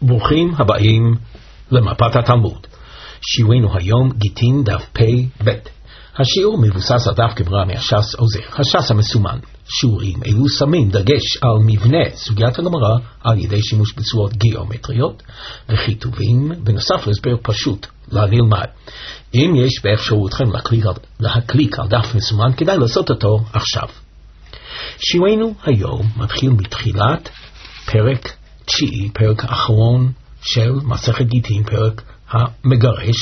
ברוכים הבאים למפת התלמוד. שיעורנו היום גיטין דף פ"ב. השיעור מבוסס על דף גמרא מהש"ס עוזר. הש"ס המסומן. שיעורים אלו שמים דגש על מבנה סוגיית הגמרא על ידי שימוש בצורות גיאומטריות וכיתובים, בנוסף להסבר פשוט לנלמד. אם יש באפשרותכם להקליק על דף מסומן, כדאי לעשות אותו עכשיו. שיעורנו היום מתחיל מתחילת פרק 9, פרק האחרון של מסכת גיטין, פרק המגרש.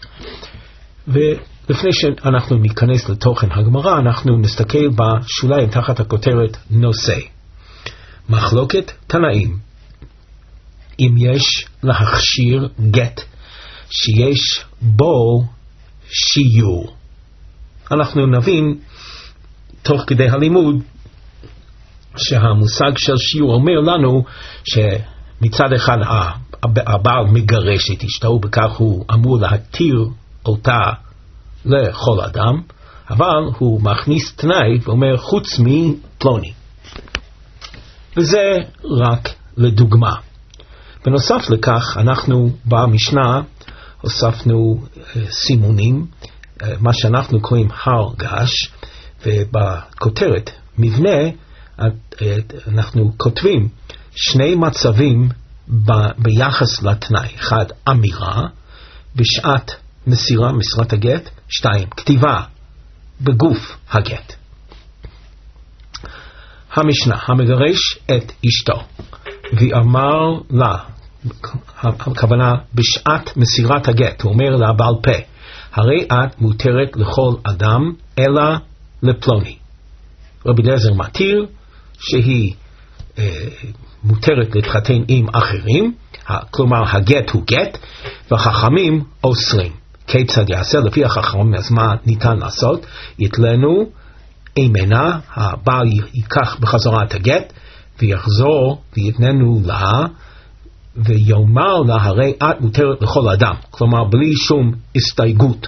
ולפני שאנחנו ניכנס לתוכן הגמרא, אנחנו נסתכל בשוליים תחת הכותרת נושא. מחלוקת תנאים. אם יש להכשיר גט שיש בו שיעור. אנחנו נבין תוך כדי הלימוד שהמושג של שיעור אומר לנו שמצד אחד הבעל מגרש את אשתו, ובכך הוא אמור להתיר אותה לכל אדם, אבל הוא מכניס תנאי ואומר חוץ מפלוני. וזה רק לדוגמה. בנוסף לכך אנחנו במשנה הוספנו סימונים, מה שאנחנו קוראים הר געש, ובכותרת מבנה אנחנו כותבים שני מצבים ביחס לתנאי. אחד, אמירה בשעת מסירה, מסירת הגט. 2, כתיבה בגוף הגט. המשנה, המגרש את אשתו ואמר לה, הכוונה בשעת מסירת הגט, הוא אומר לה בעל פה, הרי את מותרת לכל אדם אלא לפלוני. רבי אליעזר מתיר שהיא מותרת להתחתן עם אחרים, כלומר הגט הוא גט, והחכמים אוסרים. כיצד יעשה? לפי החכמים, אז מה ניתן לעשות? יתלנו אימנה, הבעל ייקח בחזרה את הגט ויחזור ויתננו לה ויאמר לה, הרי את מותרת לכל אדם, כלומר בלי שום הסתייגות.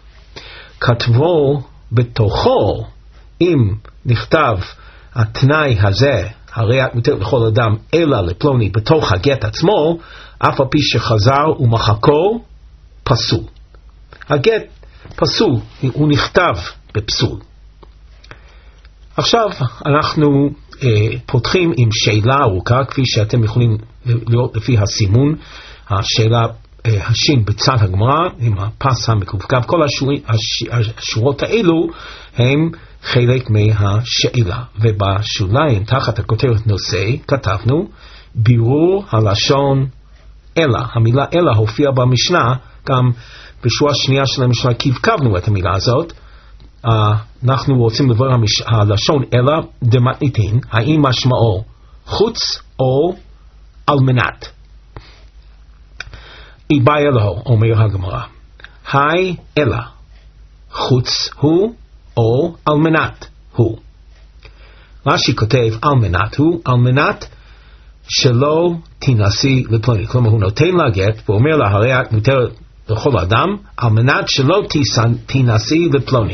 כתבו בתוכו, אם נכתב התנאי הזה, הרי את מותרת לכל אדם אלא לפלוני, בתוך הגט עצמו, אף על פי שחזר ומחקו, פסול. הגט פסול, הוא נכתב בפסול. עכשיו אנחנו פותחים עם שאלה ארוכה, כפי שאתם יכולים לראות לפי הסימון, השאלה השין בצד הגמרא עם הפס המקווקו. כל השורות האלו הם חלק מהשאלה, ובשוליים תחת הכותרת נושא כתבנו בירור הלשון אלא. המילה אלא הופיעה במשנה, גם בשורה שנייה של המשנה כתבנו את המילה הזאת. אנחנו רוצים לברר הלשון אלא דמתניתין, האם משמעו חוץ או על מנת. איבאי אלוהו, אומר הגמרא, היי אלא חוץ הוא או על מנת הוא. רש"י כותב על מנת הוא, על מנת שלא תינשאי לפלוני. כלומר הוא נותן לה גט ואומר לה, הרי את מותרת לכל אדם, על מנת שלא תינשאי לפלוני.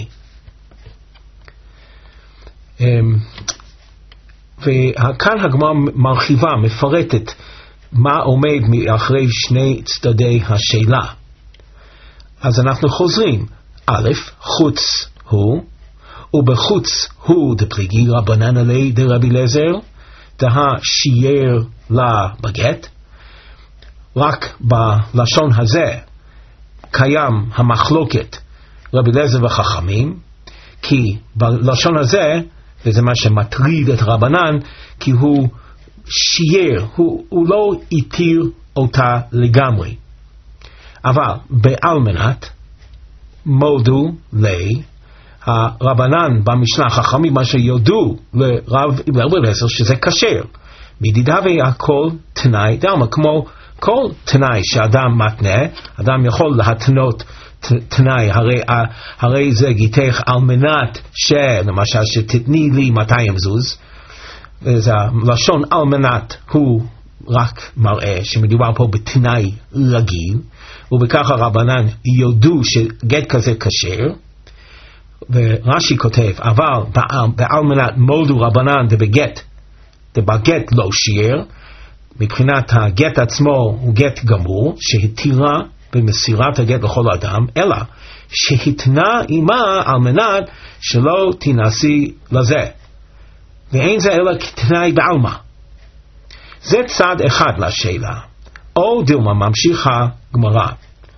וכאן הגמרא מרחיבה, מפרטת מה עומד מאחרי שני צדדי השאלה. אז אנחנו חוזרים. א', חוץ הוא, ובחוץ הוא דפליגי רבנן עלי דרבי אליעזר, דהה שיער לה בגט. רק בלשון הזה קיים המחלוקת רבי אליעזר וחכמים, כי בלשון הזה, וזה מה שמטריד את רבנן, כי הוא שיער, הוא לא התיר אותה לגמרי. אבל בעל מנת מודו לי, הרבנן במשנה החכמים מה שיודו לרב אליעזר שזה כשר. מדידווי הכל תנאי דלמה, כמו כל תנאי שאדם מתנה, אדם יכול להתנות תנאי, הרי זה גיתך על מנת למשל שתתני לי 200 זוז. זה לשון על מנת הוא רק מראה שמדובר פה בתנאי רגיל, ובכך הרבנן יודו שגט כזה כשר. ורש"י כותב, אבל בעל מנת מודו רבנן דבגט לא שיער, מבחינת הגט עצמו הוא גט גמור, שהתירה במסירת הגט לכל אדם, אלא שהתנה עמה על מנת שלא תנסי לזה. ואין זה אלא כתנאי בעלמא. זה צד אחד לשאלה. או דילמה, ממשיכה גמרא.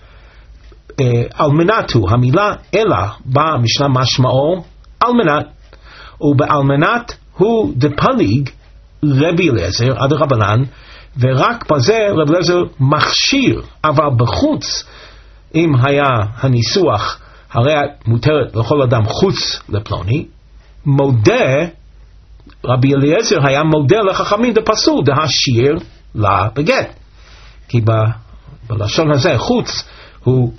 על מנת הוא, המילה אלא באה משנה משמעו על מנת, ובעל מנת הוא דפליג רבי אליעזר עד רבנן, ורק בזה רבי אליעזר מכשיר, אבל בחוץ, אם היה הניסוח הרי מותרת לכל אדם חוץ לפלוני, מודה, רבי אליעזר היה מודה לחכמים דפסול דהשאיר לה בגט, כי בלשון הזה חוץ הוא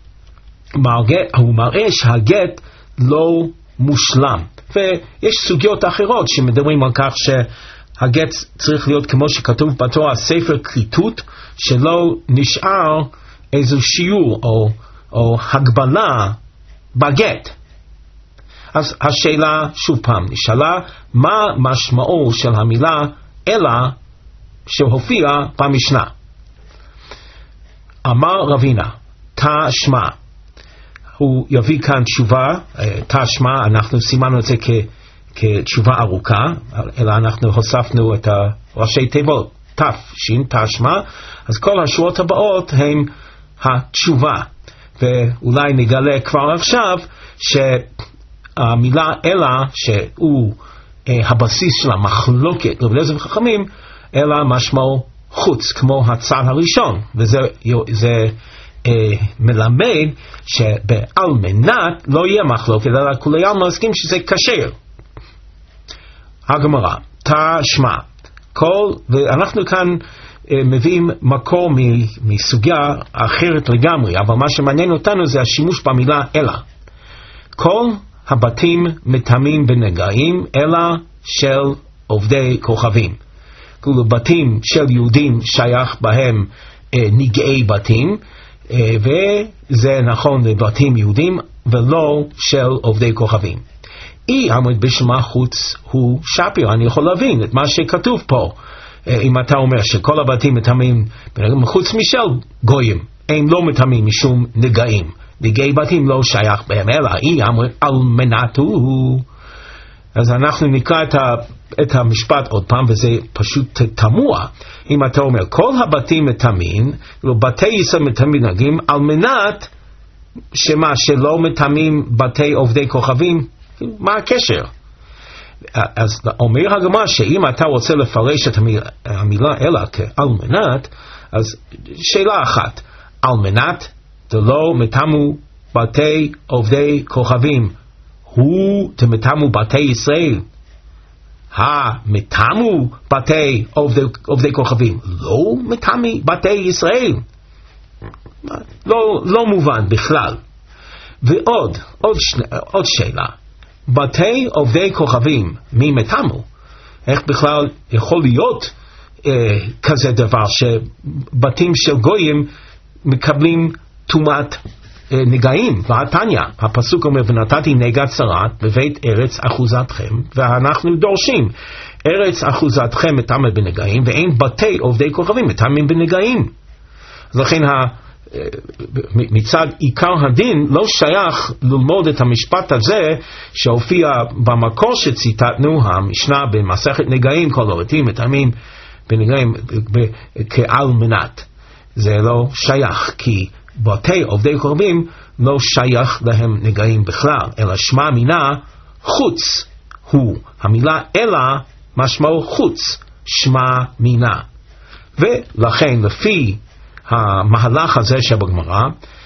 מראה שהגט לא מושלם. ויש סוגיות אחרות שמדברים על כך שהגט צריך להיות כמו שכתוב בתורה, ספר כריתות, שלא נשאר איזו שיעור או הגבלה בגט. אז השאלה שוב פעם נשאלה, מה משמעו של המילה אלא שהופיע במשנה? אמר רבינה, תשמע. הוא יביא כאן תשובה, תשמע, אנחנו סימנו את זה כתשובה ארוכה, אלא אנחנו הוספנו את ראשי תיבות, תשמע, אז כל השורות הבאות הן התשובה, ואולי נגלה כבר עכשיו שהמילה אלא, שהוא הבסיס של המחלוקת רבי אליעזר וחכמים, אלא משמעו חוץ, כמו הצד הראשון, וזה מלמד שבעל מנת לא יהיה מחלוקת, אלא כולי עלמא מסכים שזה כשר. הגמרא, תשמע, ואנחנו כאן מביאים מקור מסוגיה אחרת לגמרי, אבל מה שמעניין אותנו זה השימוש במילה אלא. כל הבתים מטמאים בנגעים אלא של עובדי כוכבים. כאילו בתים של יהודים שייך בהם נגעי בתים, וזה נכון לבתים יהודים ולא של עובדי כוכבים. עמוד בשמה חוץ הוא שפיר. אני יכול להבין את מה שכתוב פה. אם אתה אומר שכל הבתים מטמאים חוץ משל גויים, הם לא מטמאים משום נגעים. נגעי בתים לא שייך בהם, אלא עמוד על מנת הוא. אז אנחנו נקרא את המשפט עוד פעם, וזה פשוט תמוה. אם אתה אומר, כל הבתים מטמאים, בתי ישראל מטמאים נגעים, על מנת שלא מטמאים בתי עובדי כוכבים, מה הקשר? אז אומר הגמרא שאם אתה רוצה לפרש את המילה אלא כעל מנת, אז שאלה אחת, על מנת דלא מטמאו בתי עובדי כוכבים, הוא תמטמאו בתי ישראל. מטמאו בתי עובדי כוכבים, לא מטמאי בתי ישראל. לא מובן בכלל. ועוד שאלה, בתי עובדי כוכבים, מי מטמאו? איך בכלל יכול להיות כזה דבר שבתים של גויים מקבלים טומאת נגעים? והתניא, הפסוק אומר, ונתתי נגע צרת בבית ארץ אחוזתכם, ואנחנו דורשים ארץ אחוזתכם מטמא בנגעים, ואין בתי עובדי כוכבים מטמאים בנגעים. אז לכן מצד עיקר הדין לא שייך ללמוד את המשפט הזה שהופיע במקור שציטטנו, המשנה במסכת נגעים, כל הבתים מטמאים בנגעים כעל מנת. זה לא שייך, כי בתי עובדי כוכבים לא שייך להם נגעים בכלל, אלא שמה מינה חוץ הוא. המילה אלא משמעו חוץ, שמה מינה. ולכן לפי המהלך הזה שבגמרא,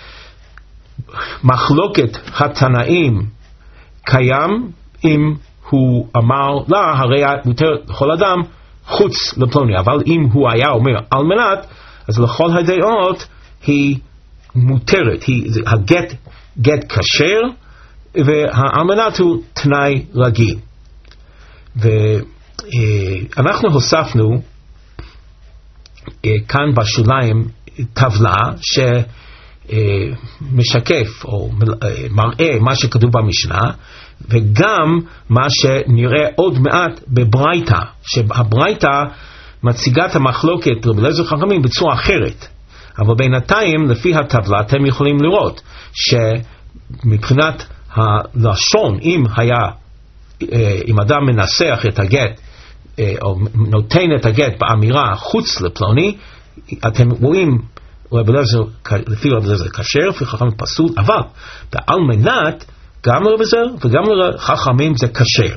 מחלוקת התנאים קיים אם הוא אמר לה הרי מותר לכל אדם חוץ לפלוני, אבל אם הוא היה אומר על מנת, אז לכל הדעות היא מותרת, הגט כשר, והעל מנת הוא תנאי רגיל. ואנחנו הוספנו כאן בשוליים טבלה שמשקף או מראה מה שכתוב במשנה, וגם מה שנראה עוד מעט בברייתא, שהברייתא מציגה את המחלוקת רבי אליעזר וחכמים בצורה אחרת. אבל בינתיים, לפי הטבלה, אתם יכולים לראות שמבחינת הלשון, אם אדם מנסח את הגט, או נותן את הגט באמירה חוץ לפלוני, אתם רואים לפי רבי אליעזר כשר, לפי חכמים פסול, אבל על מנת גם לרבי אליעזר וגם לחכמים זה כשר.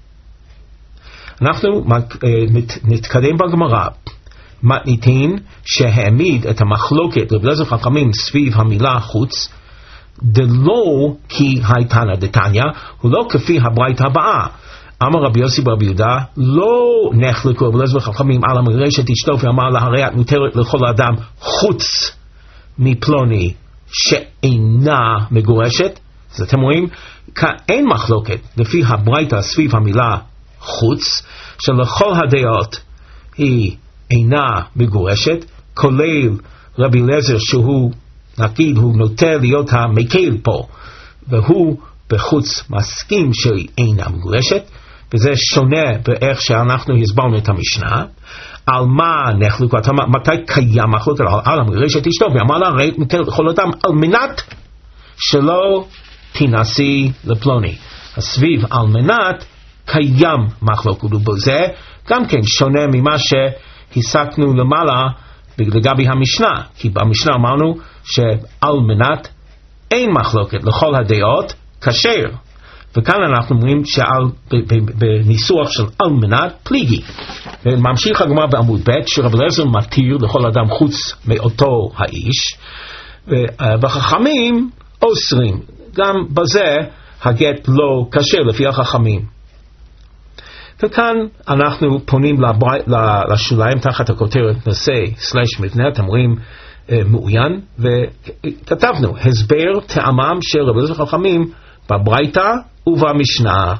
אנחנו נתקדם בגמרא. מתניתין שהעמיד את המחלוקת רבי אליעזר וחכמים סביב המילה חוץ, דלא כי הייתנא דתניא, הוא לא כפי הברייתא הבאה. אמר רבי יוסי ברבי יהודה, לא נחלקו רבי אליעזר וחכמים על המגרשת אשתו, ואמר לה הרי את מותרת לכל אדם חוץ מפלוני שאינה מגורשת. אז אתם רואים, אין מחלוקת לפי הברייתא סביב המילה חוץ, שלכל הדעות היא אינה מגורשת, כולל רבי אליעזר שהוא, נגיד, הוא נוטה להיות המקל פה, והוא בחוץ מסכים שהיא אינה מגורשת, וזה שונה באיך שאנחנו הסברנו את המשנה. על מה נחלקו? מתי קיים מחלוקת? על המגרשת אשתו, ואמר לה הרי מותרת לכל אדם על מנת שלא תינשאי לפלוני. הסביב על מנת קיים מחלוקת, ובזה גם כן שונה ממה שהסקנו למעלה לגבי המשנה, כי במשנה אמרנו שעל מנת אין מחלוקת לכל הדעות כשר, וכאן אנחנו אומרים בניסוח של על מנת פליגי. וממשיך הגמרא בעמוד ב' שרבי אליעזר מתיר לכל אדם חוץ מאותו האיש, והחכמים אוסרים, גם בזה הגט לא כשר לפי החכמים. וכאן אנחנו פונים לשוליים תחת הכותרת נושא/מבנה, אתם רואים מעוין, וכתבנו הסבר טעמם של רבי אליעזר וחכמים בברייתא ובמשנה.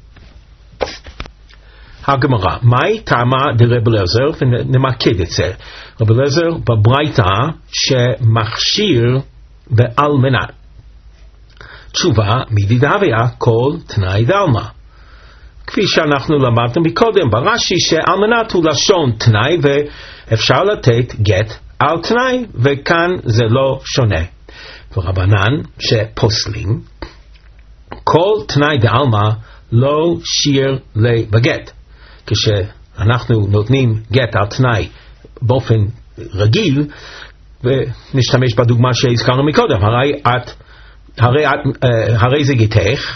הגמרא, מהי טעמה דרבי אליעזר? ונמקד את זה. רבי אליעזר בברייתא שמכשיר בעל מנת. תשובה, מדידהוויה כל תנאי דלמא. כפי שאנחנו למדנו מקודם ברש"י, שעל מנת הוא לשון תנאי ואפשר לתת גט על תנאי, וכאן זה לא שונה. ורבנן שפוסלים, כל תנאי דעלמא לא שיר בגט. כשאנחנו נותנים גט על תנאי באופן רגיל, ונשתמש בדוגמה שהזכרנו מקודם, הרי זה גטך,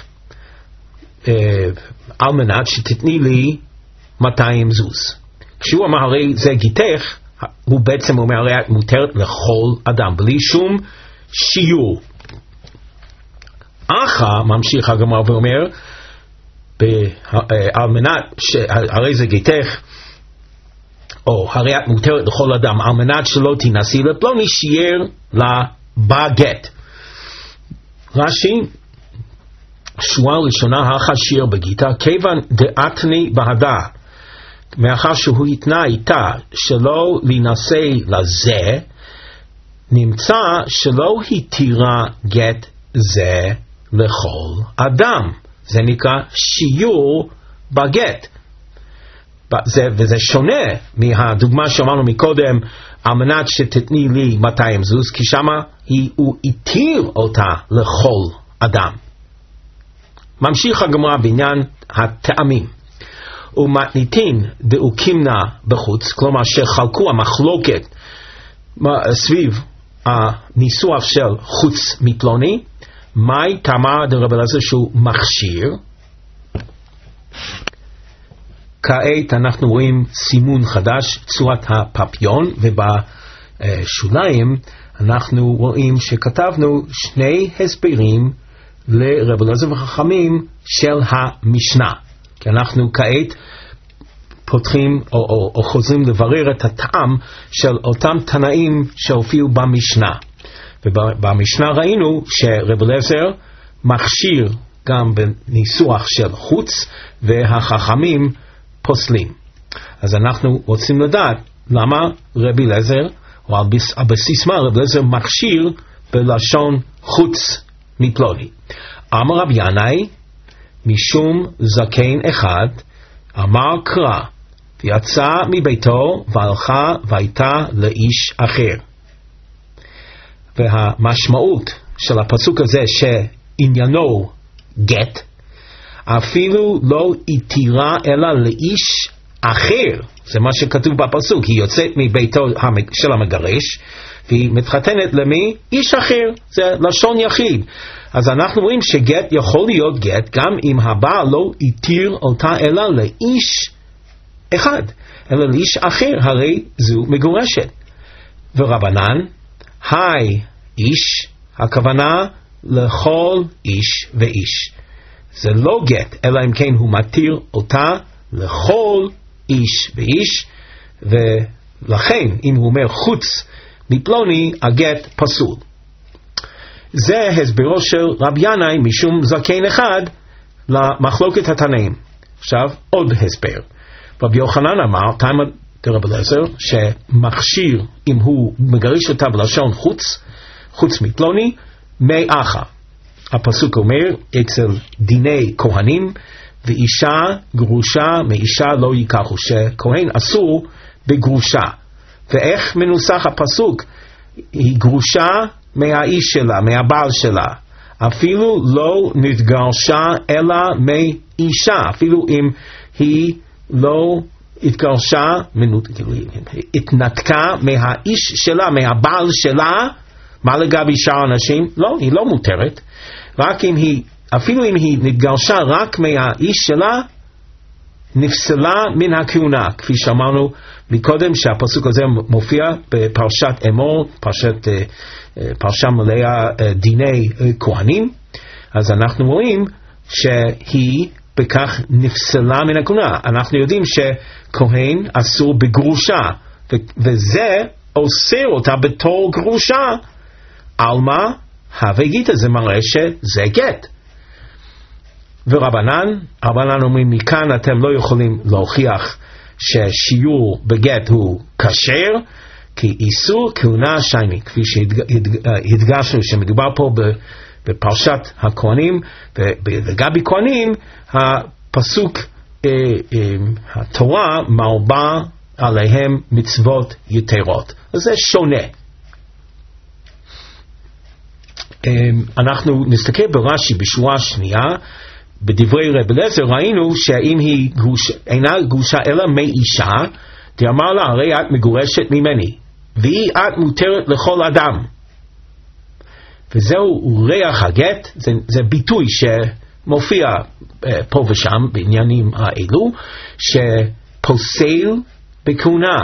על מנת שתתני לי 200 זוז. כשהוא אמר הרי זה גיתך, הוא בעצם אומר הרי את מותרת לכל אדם בלי שום שיעור. אחא ממשיך הגמרא ואומר על מנת שהרי זה גיתך, או הרי את מותרת לכל אדם על מנת שלא תינשאי לפלוני, שיער לה בגט. רש"י, שורה ראשונה החשיר בגיטה, כיוון דעתני בהדה, מאחר שהוא התנה איתה שלא להינשא לזה, נמצא שלא התירה גט זה לכל אדם. זה נקרא שיעור בגט. וזה שונה מהדוגמה שאמרנו מקודם, על מנת שתתני לי 200 זוז, כי שמה הוא התיר אותה לכל אדם. ממשיך הגמרא בעניין הטעמים. ומתניתין דאוקימנה בחוץ, כלומר שחלקו המחלוקת סביב הניסוח של חוץ מפלוני, מהי טעמה דרבי אליעזר שהוא מכשיר. כעת אנחנו רואים סימון חדש, צורת הפפיון, ובשוליים אנחנו רואים שכתבנו שני הסברים לרבי אליעזר וחכמים של המשנה. כי אנחנו כעת פותחים או חוזרים לברר את הטעם של אותם תנאים שהופיעו במשנה. ובמשנה ראינו שרבי אליעזר מכשיר גם בניסוח של חוץ, והחכמים פוסלים. אז אנחנו רוצים לדעת למה רבי אליעזר, או על בסיס מה רבי אליעזר מכשיר בלשון חוץ מפלוני. אמר רבי ינאי, משום זקן אחד אמר קרא, ויצא מביתו והלכה והייתה לאיש אחר. והמשמעות של הפסוק הזה שעניינו גט, אפילו לא התירה אלא לאיש אחר, זה מה שכתוב בפסוק, היא יוצאת מביתו של המגרש והיא מתחתנת למי? איש אחר, זה לשון יחיד. אז אנחנו רואים שגט יכול להיות גט גם אם הבעל לא התיר אותה אלא לאיש אחד, אלא לאיש אחר, הרי זו מגורשת. ורבנן, היי איש, הכוונה לכל איש ואיש. זה לא גט, אלא אם כן הוא מתיר אותה לכל איש ואיש, ולכן אם הוא אומר חוץ מפלוני, הגט פסול. זה הסברו של רב ינאי משום זקן אחד למחלוקת התנאים. עכשיו עוד הסבר. רבי יוחנן אמר, תימא דרב אליעזר, שמכשיר אם הוא מגרש אותה בלשון חוץ מפלוני, מי אחא. הפסוק אומר אצל דיני כהנים, ואישה גרושה מאישה לא ייקחו, שכהן אסור בגרושה. ואיך מנוסח הפסוק? היא גרושה מהאיש שלה, מהבעל שלה, אפילו לא נתגרשה אלא מאישה, אפילו אם היא לא התגרשה, התנתקה מהאיש שלה, מהבעל שלה. מה לגבי שאר אנשים? לא, היא לא מותרת. רק אם היא, אפילו אם היא נתגרשה רק מהאיש שלה, נפסלה מן הכהונה, כפי שאמרנו מקודם, שהפסוק הזה מופיע בפרשת אמור, פרשה מלאה דיני כהנים. אז אנחנו רואים שהיא בכך נפסלה מן הכהונה. אנחנו יודעים שכהן אסור בגרושה, וזה אוסר אותה בתור גרושה. אלמה הווה גיטה, זה מראה שזה גט. ורבנן אומרים, מכאן אתם לא יכולים להוכיח ששיעור בגט הוא כשר, כי איסור כהונה שני, כפי שהדגשנו שמדובר פה בפרשת הכהנים, ולגבי כהנים הפסוק התורה מרבה עליהם מצוות יתרות, אז זה שונה. אנחנו נסתכל ברש"י בשורה שנייה, בדברי רב אליעזר ראינו שאם היא אינה גרושה אלא מאישה, תאמר לה, הרי את מגורשת ממני, והיא את מותרת לכל אדם. וזהו ריח הגט, זה ביטוי שמופיע פה ושם בעניינים האלו, שפוסל בכהונה.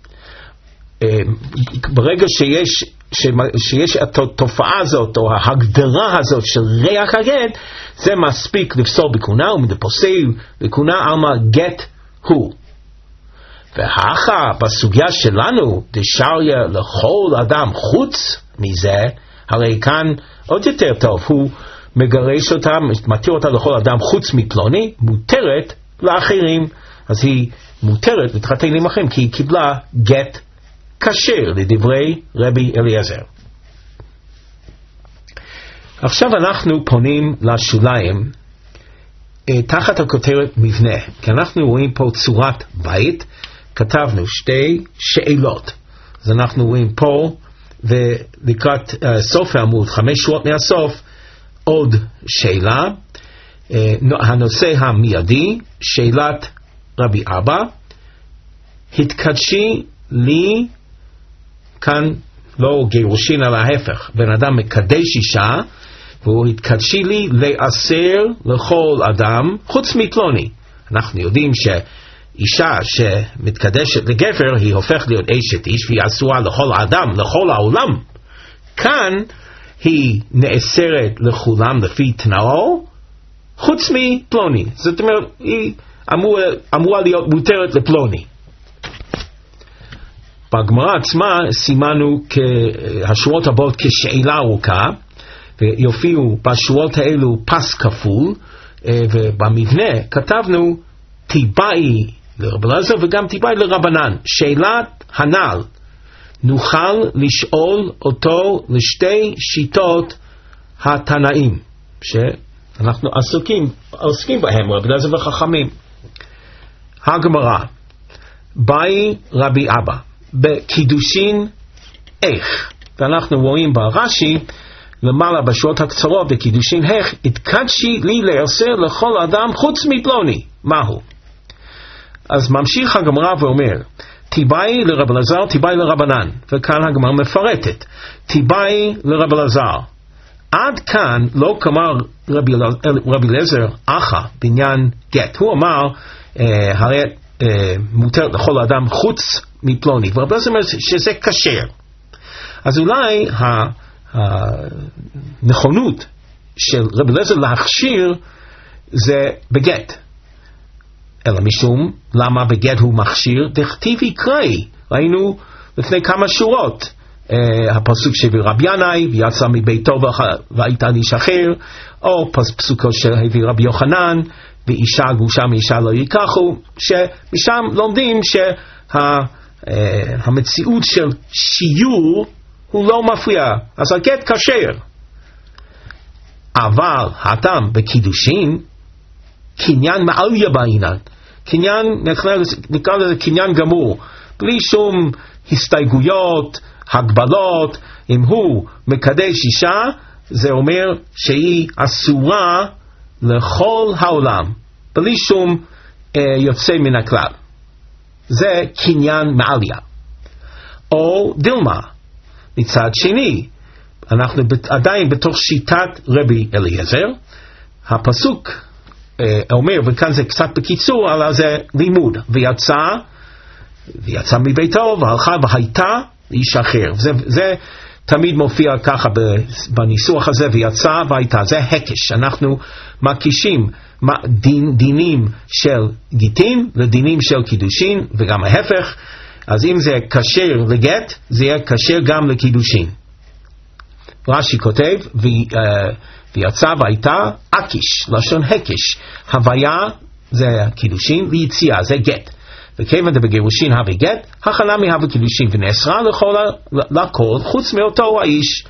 ברגע שיש התופעה הזאת או ההגדרה הזאת של ריח הגט, זה מספיק לפסול בכהונה, ומדפוסל בכהונה עלמא גט הוא. והאחה בסוגיה שלנו דשריה לכל אדם חוץ מזה, הרי כאן עוד יותר טוב, הוא מגרש אותה, מתיר אותה לכל אדם חוץ מפלוני, מותרת לאחרים. אז היא מותרת להתחתן עם אחרים כי היא קיבלה גט כשר לדברי רבי אליעזר. עכשיו אנחנו פונים לשוליים תחת הכותרת מבנה, כי אנחנו רואים פה צורת בית, כתבנו שתי שאלות. אז אנחנו רואים פה ולקראת סוף העמוד 5 שורות מהסוף עוד שאלה, הנושא המיידי, שאלת רבי אבא, התקדשי לי, כאן לא גירושין אלא ההפך, בן אדם מקדש אישה והוא התקדשי לי לאסר לכל אדם חוץ מפלוני. אנחנו יודעים שאישה שמתקדשת לגבר היא הופכת להיות אשת איש והיא אסורה לכל אדם, לכל העולם. כאן היא נאסרת לכולם לפי תנאו חוץ מפלוני, זאת אומרת היא אמורה להיות מותרת לפלוני. בגמרא עצמה סימנו השורות הבאות כשאלה ארוכה, ויופיעו בשורות האלו פס כפול, ובמבנה כתבנו תיבאי לרב אליעזר וגם תיבאי לרבנן. שאלת הנ"ל נוכל לשאול אותו לשתי שיטות התנאים שאנחנו עוסקים בהם, רב אליעזר וחכמים. הגמרא, באי רבי אבא, בקידושין איך, ואנחנו רואים ברש"י, למעלה בשורות הקצרות בקידושין איך, התקדשי לי לעשר לכל אדם חוץ מפלוני, מהו? אז ממשיך הגמרא ואומר, תיבאי לרב אלעזר, תיבאי לרבנן, וכאן הגמרא מפרטת, תיבאי לרב אלעזר. עד כאן לא כמר רבי אליעזר אחא בעניין גט, הוא אמר, הרי מותר לכל אדם חוץ מפלוני, ורבי אליעזר אומר שזה כשר. אז אולי הנכונות של רבי אליעזר להכשיר זה בגט, אלא משום למה בגט הוא מכשיר? דכתיב יקראי, ראינו לפני כמה שורות הפסוק שהביא רבי ינאי ויצא מביתו והייתה איש אחר, או פסוקו שהביא רבי יוחנן ואישה גרושה מאישה לא ייקחו, שמשם לומדים שהמציאות של שיור הוא לא מפריע, אז הגט כשר. אבל הטעם בקידושין קניין מעליה בעינן, קניין, נקרא לזה קניין גמור, בלי שום הסתייגויות, הגבלות. אם הוא מקדש אישה, זה אומר שהיא אסורה לכל העולם, בלי שום יוצא מן הכלל. זה קניין מעליה. או דילמה, מצד שני, אנחנו עדיין בתוך שיטת רבי אליעזר, הפסוק אומר, וכאן זה קצת בקיצור, אבל זה לימוד, ויצא מביתו והלכה והייתה איש אחר. זה תמיד מופיע ככה בניסוח הזה, ויצא והייתה, זה הקש. אנחנו מקישים דינים של גיטין לדינים של קידושין, וגם ההפך. אז אם זה כשר לגט, זה יהיה כשר גם לקידושין. רש"י כותב, ויצא והייתה אקיש, לשון הקש. הוויה זה קידושין, ויציאה זה גט. וכיוון בגירושין הווה גט, הכנה מהווה קידושין, ונאסרה לכל חוץ מאותו האיש.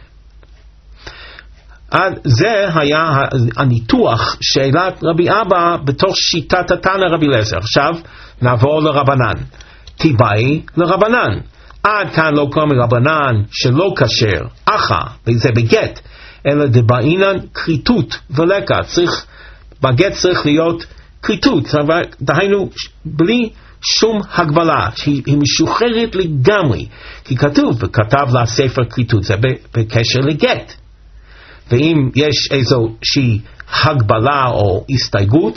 זה היה הניתוח שאלת רבי אבא בתוך שיטת התנא רבי אליעזר. עכשיו נעבור לרבנן. תיבאי לרבנן. עד כאן לא קוראים רבנן שלא כשר, אחא, וזה בגט, אלא דבעינן כריתות ולקה. בגט צריך להיות כריתות, דהיינו בלי שום הגבלה, היא משוחררת לגמרי, כי כתוב וכתב לה ספר כריתות, זה בקשר לגט. ואם יש איזושהי הגבלה או הסתייגות,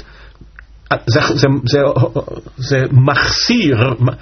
זה מחסיר,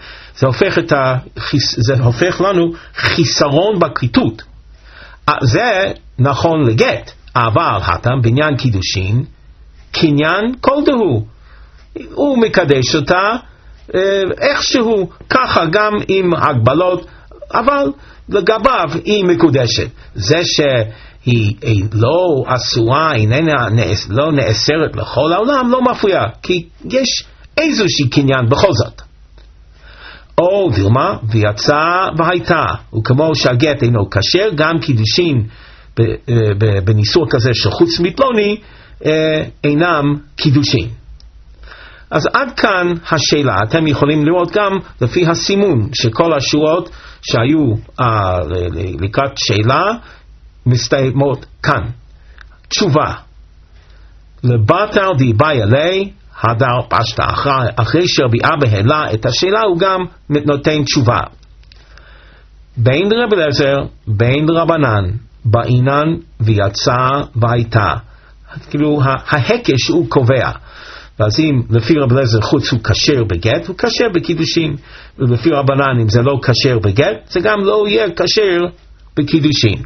זה הופך לנו חיסרון בכריתות. זה נכון לגט, אבל הטעם בעניין קידושין, קניין כל דהו, הוא מקדש אותה איכשהו, ככה גם עם הגבלות, אבל לגביו היא מקודשת. זה שהיא לא אסורה, לא נאסרת לכל העולם, לא מפריע, כי יש איזושהי קניין בכל זאת. או דילמה, ויצא והייתה, וכמו שהגט אינו כשר, גם קידושין בניסוח כזה שחוץ מפלוני אינם קידושין. אז עד כאן השאלה. אתם יכולים לראות גם לפי הסימון שכל השורות שהיו לקראת שאלה מסתיימות כאן. תשובה, לבטל דיבאי עלי הדר פשטה. אחרי שרבי אבא העלה את השאלה, הוא גם נותן תשובה. בין רבי אליעזר בין רבנן בעינן ויצא והייתה, כאילו ההקש הוא קובע. ואז אם לפי רבי אליעזר חוץ הוא כשר בגט, הוא כשר בקידושין, ולפי רבנן אם זה לא כשר בגט, זה גם לא יהיה כשר בקידושין.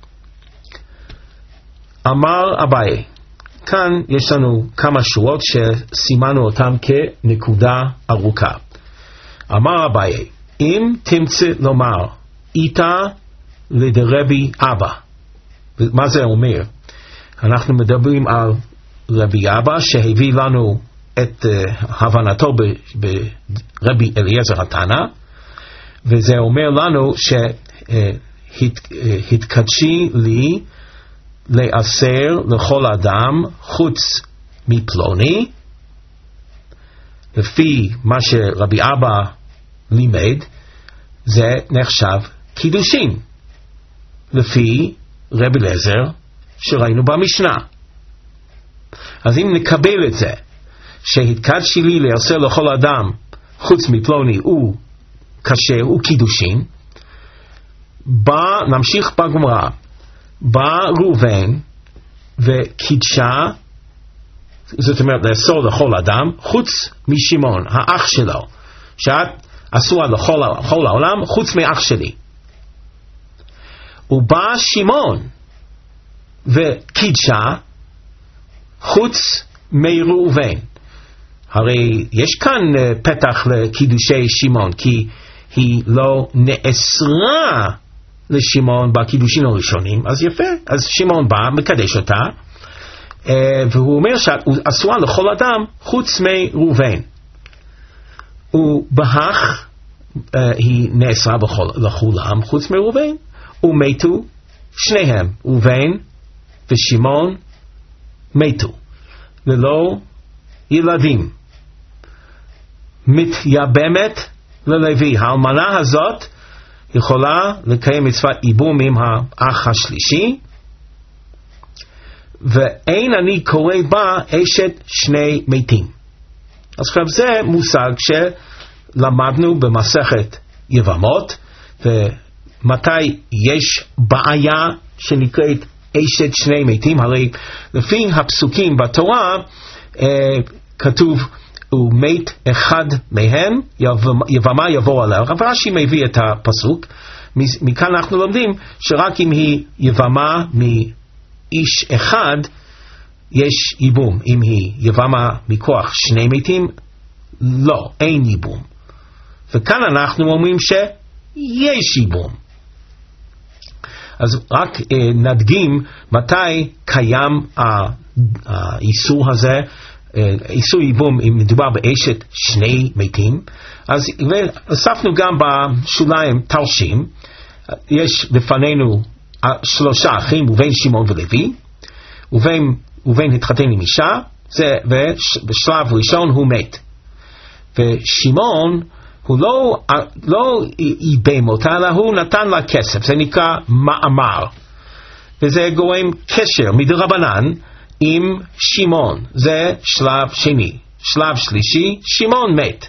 אמר אביי, כאן יש לנו כמה שורות שסימנו אותם כנקודה ארוכה. אמר אביי, אם תמצא לומר איתה לדרבי אבא, מה זה אומר? אנחנו מדברים על רבי אבא שהביא לנו את הבנתו ברבי אליעזר התנא, וזה אומר לנו שהתקדשי לי לאסר לכל אדם חוץ מפלוני, לפי מה שרבי אבא לימד, זה נחשב קידושין, לפי רבי אליעזר שראינו במשנה. אז אם נקבל את זה, שהתקדשי לי לעשר לכל אדם חוץ מפלוני הוא כשר, הוא קידושין, נמשיך בגמרא, בא ראובן וקידשה, זאת אומרת לאסור לכל אדם חוץ משמעון האח שלו, שאת אסורה לכל העולם חוץ מאח שלי. ובא שמעון וקידשה חוץ מראובן. הרי יש כאן פתח לקידושי שמעון, כי היא לא נאסרה לשמעון בקידושים הראשונים, אז יפה, אז שמעון בא, מקדש אותה, והוא אומר שאסורה לכל אדם חוץ מראובן. ובהך היא נאסרה לכולם חוץ מראובן, ומתו שניהם, ראובן ושמעון מתו ללא ילדים. מתייבמת ללוי, האלמנה הזאת יכולה לקיים מצוות ייבום עם האח השלישי, ואין אני קורא בה אשת שני מתים. אז עכשיו זה מושג שלמדנו במסכת יבמות, ומתי יש בעיה שנקראת אשת שני מתים, הרי לפי הפסוקים בתורה כתוב ומת אחד מהם יבמה יבוא עליה. רב רש"י מביא את הפסוק, מכאן אנחנו לומדים שרק אם היא יבמה מאיש אחד יש ייבום. אם היא יבמה מכוח שני מתים, לא, אין ייבום. וכאן אנחנו אומרים שיש ייבום. אז רק נדגים מתי קיים האיסור הזה, איסור ייבום אם מדובר באשת שני מתים. אז הוספנו גם בשוליים תרשים, יש לפנינו 3 אחים, ראובן שמעון ולוי. ראובן התחתן עם אישה, ובשלב ראשון הוא מת, ושמעון הוא לא ייבם אותה, אלא הוא נתן לה כסף, זה נקרא מאמר, וזה גורם קשר מדרבנן עם שמעון. זה שלב שני. שלב שלישי, שמעון מת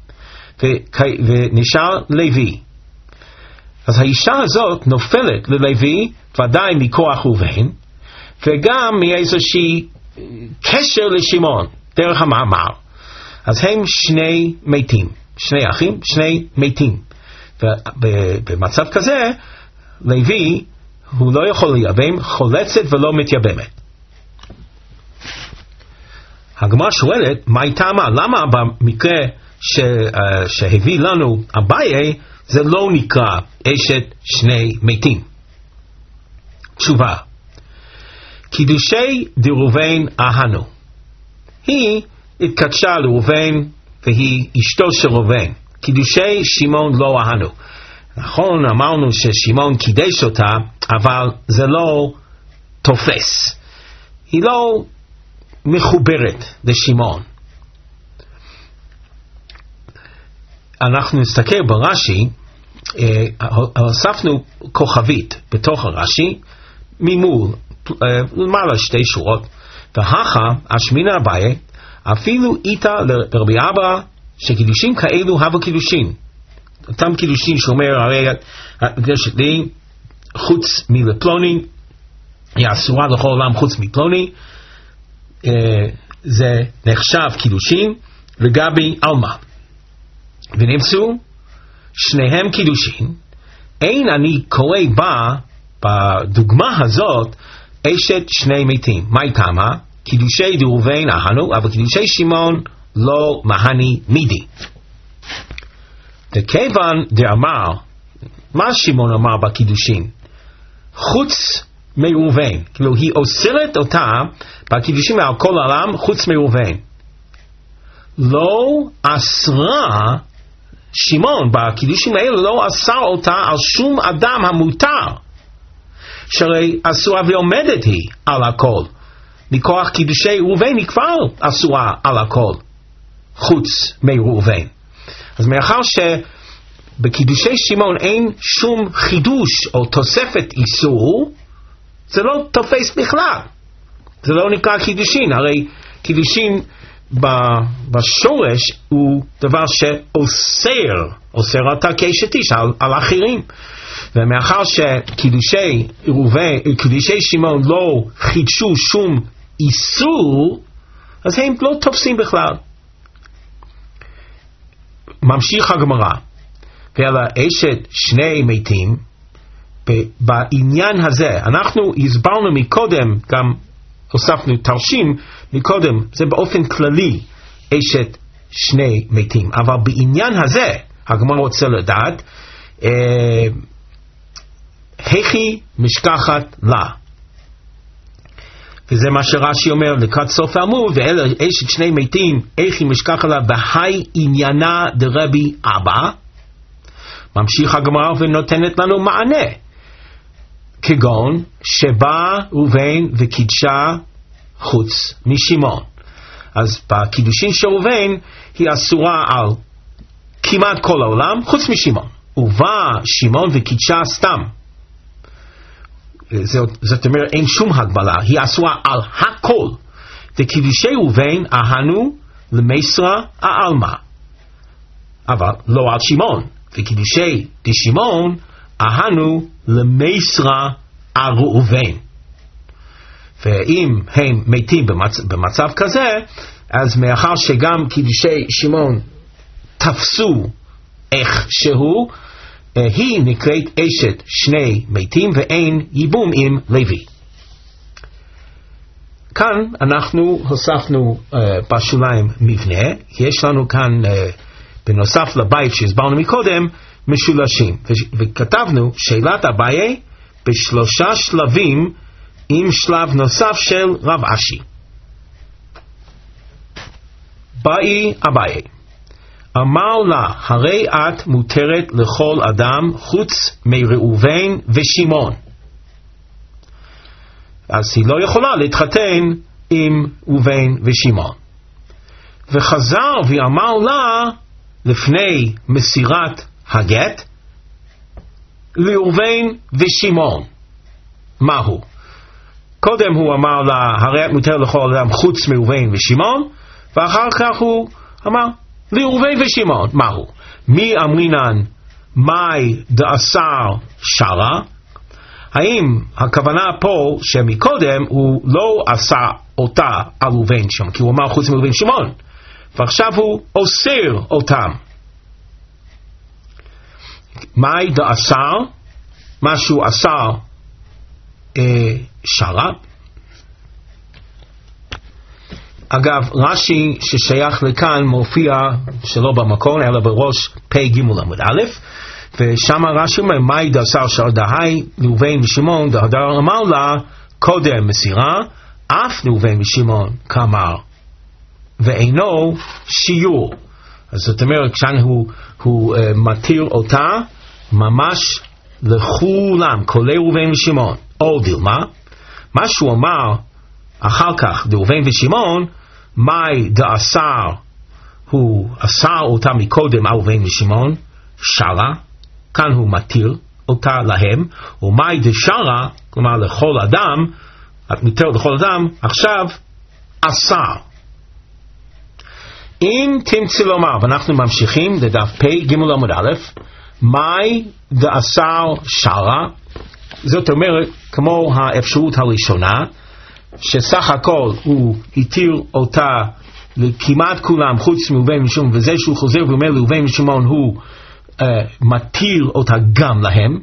ונשאר לוי. אז האישה הזאת נופלת ללוי ודאי מכוח ראובן, וגם מאיזושהי קשר לשמעון דרך המאמר. אז הם שני מתים, שני אחים, שני מתים. ובמצב כזה לוי הוא לא יכול לייבם, חולצת ולא מתייבמת. הגמרא שואלת, מה היא טעמה? למה במקרה שהביא לנו אביי זה לא נקרא אשת שני מתים? תשובה, קידושי דראובן אהנו. היא התקדשה לראובן והיא אשתו של ראובן. קידושי שמעון לא אהנו. נכון, אמרנו ששמעון קידש אותה, אבל זה לא תופס. היא לא מחוברת לשמעון. אנחנו נסתכל ברש"י, הוספנו כוכבית בתוך הרש"י, ממול, למעלה 2 שורות, והכה אשמינא אביי, אפילו איתה לרבי אבא, שקידושים כאלו הווה קידושין. אותם קידושין שאומר, הרי הקדשת לי, חוץ מלפלוני, היא אסורה לכל עולם חוץ מפלוני, זה נחשב קידושין לגבי אלמה. ונמצאו שניהם קידושין, אין אני קורא בה בדוגמה הזאת אשת שני מתים. מה היא טעמה? קידושי דראובן אהנו, אבל קידושי שמעון לא מהני מידי. וכיוון דאמר, מה שמעון אמר בקידושין? חוץ מראובן, כאילו היא אוסרת אותה בקידושים על כל העולם חוץ מראובן. לא אסרה שמעון בקידושים האלה, לא אסר אותה על שום אדם המותר, שהרי אסורה ועומדת היא על הכל. מכוח קידושי ראובן היא כבר אסורה על הכל חוץ מראובן. אז מאחר בקידושי שמעון אין שום חידוש או תוספת איסור, זה לא תופס בכלל. זה לא נקרא קידושין, הרי קידושין בשורש הוא דבר שאוסר אתה כאשת איש על אחרים. ומאחר שקידושי שמעון לא חידשו שום איסור, אז הם לא תופסים בכלל. ממשיך הגמרא, ואלה אשת שני מתים, בעניין הזה אנחנו הסברנו מקודם, גם הוספנו תרשים מקודם, זה באופן כללי אשת שני מתים, אבל בעניין הזה הגמרא רוצה לדעת היכי משכחת לה, וזה מה שרש"י אומר לקראת סוף העמוד, ואלה אשת שני מתים היכי משכחת לה בהי עניינה דרבי אבא. ממשיך הגמרא ונותנת לנו מענה, כגון שבא ראובן וקידשה חוץ משמעון. אז בקידושין של ראובן היא אסורה על כמעט כל העולם חוץ משמעון, ובא שמעון וקידשה סתם, זאת אומרת אין שום הגבלה, היא אסורה על הכל. וקידושי ראובן אהנו למסרה העלמה, אבל לא על שמעון. וקידושי דשמעון אהנו למסרה על ראובן. ואם הם מתים במצב כזה, אז מאחר שגם קידושי שמעון תפסו איך שהוא, היא נקראת אשת שני מתים ואין ייבום עם לוי. כאן אנחנו הוספנו בשוליים מבנה, יש לנו כאן בנוסף לבית שהסברנו מקודם משולשים, וכתבנו שאלת אביי בשלושה שלבים עם שלב נוסף של רב אשי. באי אביי, אמר לה, הרי את מותרת לכל אדם חוץ מראובן ושמעון. אז היא לא יכולה להתחתן עם ראובן ושמעון. וחזר ואמר לה לפני מסירת הגט לראובן ושמעון. מהו? קודם הוא אמר לה, הרי את מותרת לכל אדם חוץ מראובן ושמעון, ואחר כך הוא אמר לראובן ושמעון. מהו? מי אמרינן מאי דאסר שרה? האם הכוונה פה שמקודם הוא לא עשה אותה על ראובן ושמעון, כי הוא אמר חוץ מראובן ושמעון, ועכשיו הוא אוסר אותם. מאי דאסר, משהו אסר שרה. אגב, רש"י ששייך לכאן מופיע שלא במקום אלא בראש פ' עמוד א', ושם רש"י אומר מאי דאסר שרה דהי ראובן ושמעון דהדר אמר לה קודם מסירה אף ראובן ושמעון כאמר ואינו שיעור. אז זאת אומרת כשהוא מתיר אותה ממש לכולם, כולל ראובן ושמעון. או דילמה, מה שהוא אמר אחר כך ראובן ושמעון, מאי דאסר, הוא אסר אותה מקודם על ראובן ושמעון שרה, כאן הוא מתיר אותה להם, ומאי דשרה, כלומר לכל אדם, את מתיר לכל אדם, עכשיו אסר. אם תמצא לומר, ואנחנו ממשיכים לדף פ' עמוד א', מאי דאסר שרה, זאת אומרת כמו האפשרות הראשונה, שסך הכל הוא התיר אותה לכמעט כולם חוץ מראובן ושמעון, וזה שהוא חוזר ואומר לראובן ושמעון הוא מתיר אותה גם להם.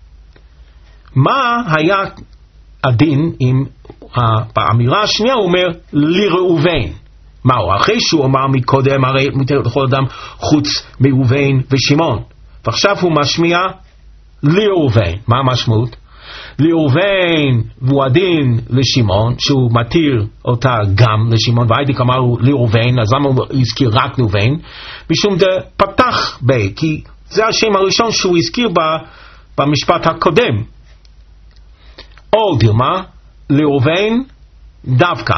מה היה הדין אם באמירה השנייה הוא אומר לראובן? מהו? אחרי שהוא אמר מקודם הרי מותר לכל אדם חוץ מראובן ושמעון, ועכשיו הוא משמיע לראובן. מה המשמעות? לראובן והוא הדין לשמעון שהוא מתיר אותה גם לשמעון, והיידיק אמרו לראובן, אז למה הוא הזכיר רק ראובן? משום זה פתח בי, כי זה השם הראשון שהוא הזכיר במשפט הקודם. או דילמה, לראובן דווקא,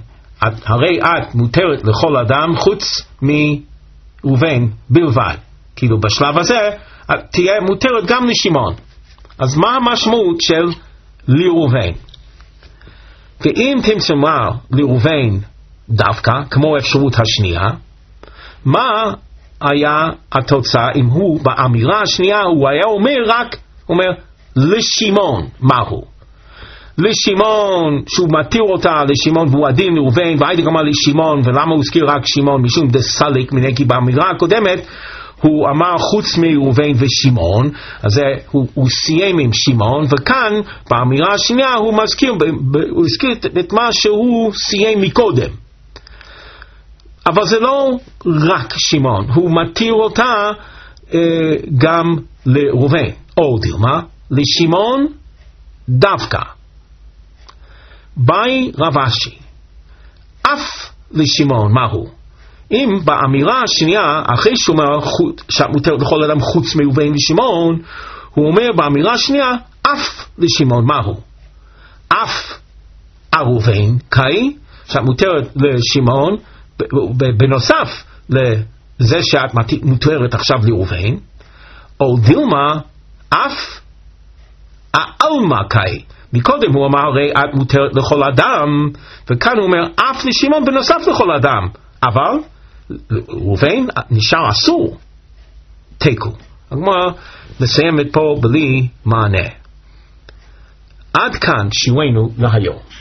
שהרי את מותרת לכל אדם חוץ מראובן בלבד. כאילו בשלב הזה תהיה מותרת גם לשמעון. אז מה המשמעות של לראובן? ואם תמצא לראובן דווקא, כמו האפשרות השנייה, מה היה התוצאה אם הוא באמירה השנייה הוא היה אומר לשמעון? מהו? לשמעון, שהוא מתיר אותה לשמעון והוא עדין לראובן, והייתי גם לשמעון, ולמה הוא הזכיר רק שמעון? משום דסליק, כי באמירה הקודמת הוא אמר חוץ מראובן ושמעון, אז הוא סיים עם שמעון, וכאן באמירה השנייה הוא הזכיר את מה שהוא סיים מקודם. אבל זה לא רק שמעון, הוא מתיר אותה גם לראובן, או דילמה, לשמעון דווקא. באי רב אשי, אף לשמעון, מהו? אם באמירה השנייה, אחרי שהוא אומר שמותר לכל אדם חוץ מראובן ושמעון, הוא אומר באמירה השנייה, אף לשמעון, מהו? אף ראובן, קאי, שמותרת לשמעון, בנוסף לזה שאת מותרת עכשיו לראובן, או דילמה, אף העלמא קאי. מקודם הוא אמר, הרי את מותרת לכל אדם, וכאן הוא אומר, אף לשמעון בנוסף לכל אדם. אבל ראובן נשאר אסור. תיקו. הגמרא מסיימת פה בלי מענה. עד כאן שיעורנו להיום.